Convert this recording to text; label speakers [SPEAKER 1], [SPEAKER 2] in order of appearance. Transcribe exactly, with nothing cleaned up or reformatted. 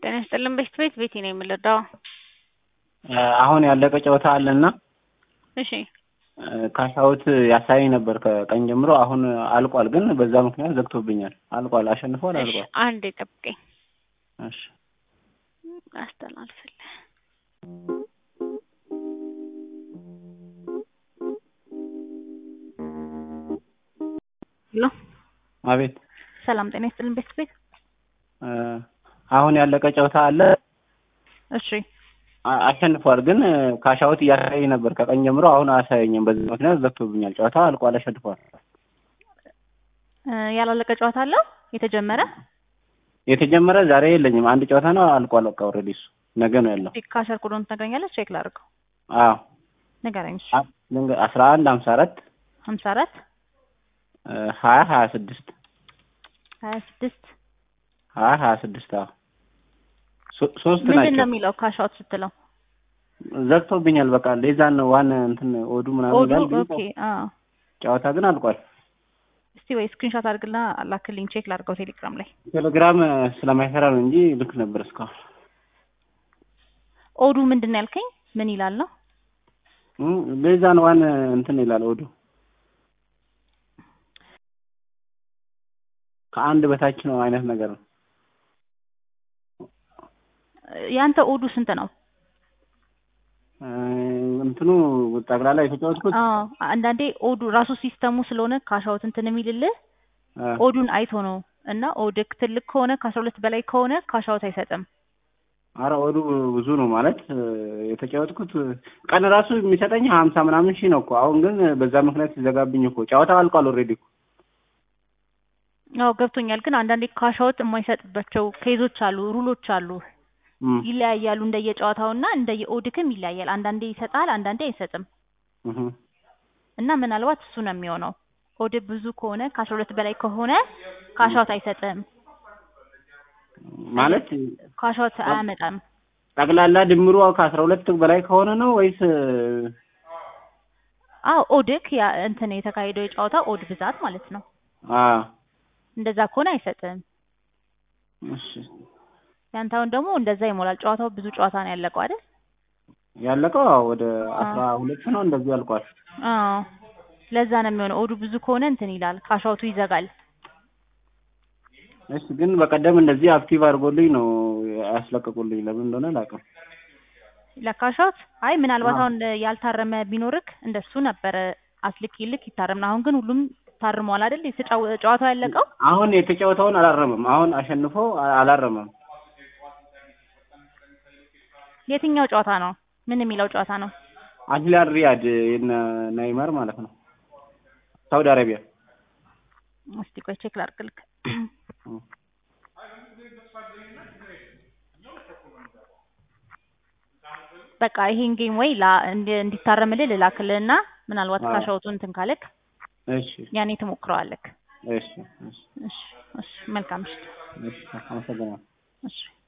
[SPEAKER 1] ጤና ይስጥልን ቤት ቤት ቤቴ ነው የምልዳው።
[SPEAKER 2] አሁን ያለቀ ጨዋታ አለና
[SPEAKER 1] እሺ
[SPEAKER 2] ካሻውት ያሳየኝ ነበር ከቀኝ ጀምሮ አሁን አልቋል፣ ግን በዛ ምክንያት ዘግቶብኛል። አልቋል፣ አሸንፏል፣ አልቋል።
[SPEAKER 1] አንዴ ጠብቀኝ።
[SPEAKER 2] እሺ
[SPEAKER 1] አስተላልፍልህ። ሄሎ
[SPEAKER 2] አቤት።
[SPEAKER 1] ሰላም ጤና ይስጥልን ቤት ቤት።
[SPEAKER 2] አሁን ያለቀ ጨዋታ አለ።
[SPEAKER 1] እሺ
[SPEAKER 2] አሸንፏል፣ ግን ካሻውት ያሳየኝ ነበር ከቀኝ ጀምሮ አሁን አያሳየኝም። በዚህ ምክንያት ዘግቶብኛል። ጨዋታ አልቋል፣ አሸንፏል።
[SPEAKER 1] ያላለቀ ጨዋታ አለው የተጀመረ
[SPEAKER 2] የተጀመረ ዛሬ የለኝም። አንድ ጨዋታ ነው አልቋል። በቃ ኦልሬዲ እሱ ነገ ነው ያለው።
[SPEAKER 1] ካሸር ኮዶን ትነግረኛለህ? ቼክ ላድርገው።
[SPEAKER 2] አዎ
[SPEAKER 1] ንገረኝ። እሺ
[SPEAKER 2] አስራ አንድ ሀምሳ አራት
[SPEAKER 1] ሀምሳ አራት
[SPEAKER 2] ሀያ ሀያ ስድስት
[SPEAKER 1] ሀያ ስድስት
[SPEAKER 2] ሀያ ሀያ ስድስት አዎ ሶስት ናቸው።
[SPEAKER 1] ምንድን ነው የሚለው ካሻውት ስትለው?
[SPEAKER 2] ዘግቶብኛል። በቃ ሌዛን ዋን እንትን ኦዱ ምናምን ይላል።
[SPEAKER 1] ኦኬ አዎ
[SPEAKER 2] ጨዋታ ግን አልቋል።
[SPEAKER 1] እስቲ ወይ ስክሪንሾት አድርግና ላክልኝ፣ ቼክ ላድርገው ቴሌግራም ላይ።
[SPEAKER 2] ቴሌግራም ስለማይሰራ ነው እንጂ ልክ ነበር እስካሁን።
[SPEAKER 1] ኦዱ ምንድን ነው ያልከኝ? ምን ይላል ነው?
[SPEAKER 2] ሌዛን ዋን እንትን ይላል ኦዱ። ከአንድ በታች ነው አይነት ነገር ነው።
[SPEAKER 1] ያንተ ኦዱ ስንት ነው?
[SPEAKER 2] እንትኑ ጠቅላላ የተጫወትኩት
[SPEAKER 1] አዎ አንዳንዴ ኦዱ ራሱ ሲስተሙ ስለሆነ ካሻውት እንትን የሚልልህ ኦዱን አይቶ ነው። እና ኦድክ ትልቅ ከሆነ ከአስራ ሁለት በላይ ከሆነ ካሻውት አይሰጥም።
[SPEAKER 2] አረ ኦዱ ብዙ ነው ማለት የተጫወትኩት ቀን ራሱ የሚሰጠኝ ሀምሳ ምናምን ሺህ ነው እኮ። አሁን ግን በዛ ምክንያት ሲዘጋብኝ እኮ ጨዋታው አልቋል ኦልሬዲ እኮ።
[SPEAKER 1] አዎ ገብቶኛል። ግን አንዳንዴ ካሻውት የማይሰጥባቸው ኬዞች አሉ፣ ሩሎች አሉ። ይለያያሉ እንደየጨዋታውና እንደየኦድክም ይለያያል። አንዳንዴ ይሰጣል፣ አንዳንዴ አይሰጥም። እና ምናልባት እሱ ነው የሚሆነው። ኦድ ብዙ ከሆነ ከአስራ ሁለት በላይ ከሆነ ካሻውት አይሰጥም
[SPEAKER 2] ማለት
[SPEAKER 1] ካሻውት አያመጣም።
[SPEAKER 2] ጠቅላላ ድምሩ ከአስራ ሁለት በላይ ከሆነ ነው ወይስ?
[SPEAKER 1] አዎ ኦድክ ያ እንትን የተካሄደው የጨዋታ ኦድ ብዛት ማለት ነው።
[SPEAKER 2] አዎ
[SPEAKER 1] እንደዛ ከሆነ አይሰጥም።
[SPEAKER 2] እሺ
[SPEAKER 1] ያንተውን ደግሞ እንደዛ ይሞላል። ጨዋታው ብዙ ጨዋታ ነው ያለቀው አይደል?
[SPEAKER 2] ያለቀው ወደ አስራ ሁለት ነው እንደዚህ ያልቋል።
[SPEAKER 1] አዎ ለዛ ነው የሚሆነው። ኦዱ ብዙ ከሆነ እንትን ይላል፣ ካሻውቱ ይዘጋል።
[SPEAKER 2] እሺ ግን በቀደም እንደዚህ አክቲቭ አድርጎልኝ ነው ያስለቀቁልኝ። ለምን እንደሆነ አላውቅም።
[SPEAKER 1] ለካሻውት አይ ምናልባት አሁን ያልታረመ ቢኖርክ እንደሱ ነበር አስልክልክ ይታረም። አሁን ግን ሁሉም ታርሟል አይደል? ጨዋታው ያለቀው
[SPEAKER 2] አሁን የተጫወተውን አላረመም። አሁን አሸንፎ አላረመም።
[SPEAKER 1] የትኛው ጨዋታ ነው? ምን የሚለው ጨዋታ ነው?
[SPEAKER 2] አልሂላል ሪያድ የነ ናይማር ማለት ነው፣ ሳውዲ አረቢያ።
[SPEAKER 1] እስቲ ቆይ ቼክ ላድርግልክ። በቃ ይሄን ጌም ወይ ላ እንዲታረምልህ ልላክልህና ምናልባት ካሻውቱ እንትን ካለክ
[SPEAKER 2] እሺ
[SPEAKER 1] ያኔ ትሞክረዋለክ።
[SPEAKER 2] እሺ እሺ
[SPEAKER 1] እሺ እሺ መልካም እሺ
[SPEAKER 2] እሺ አመሰግናለሁ።
[SPEAKER 1] እሺ